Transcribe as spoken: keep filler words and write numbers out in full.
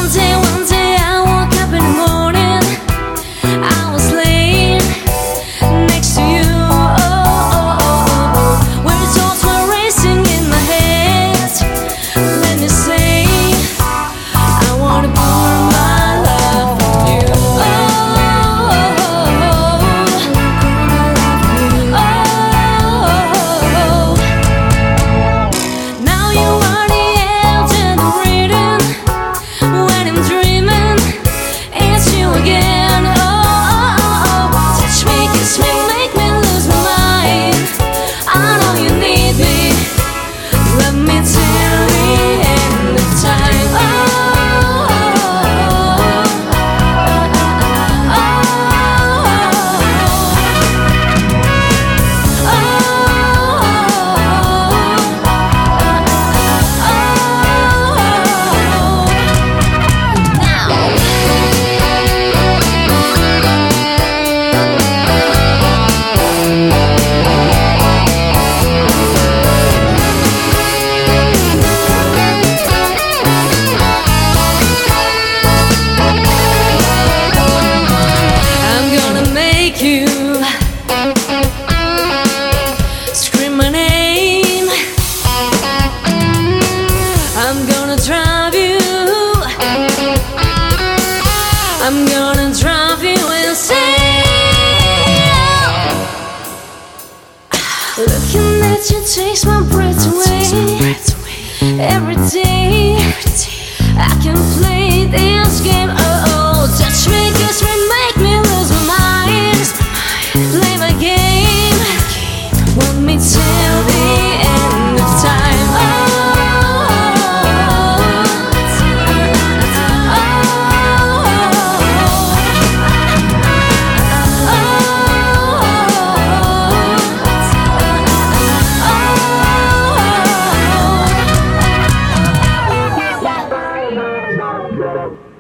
One day, one day I woke up in the morning, I was laying next to you. Oh, oh, oh, oh. Where thoughts were racing in my head. Let me say, I wanna pour my love on you. Oh, oh, oh, oh, oh. Now you are the air to the rhythm. When I'm dreaming, it's you again. Oh, oh, oh, oh. Touch me, kiss me, make me lose my mind. I know you need me. Love me till the end of time. Oh, oh, I'm gonna make you scream my name. I'm gonna drive you. I'm gonna drive you insane. Looking at you takes my breath away. Every day I can play this game. Oh, oh, touch me, kiss me, make me lose my mind. Play my game, want me till the end of time. Oh, oh, oh, oh, oh.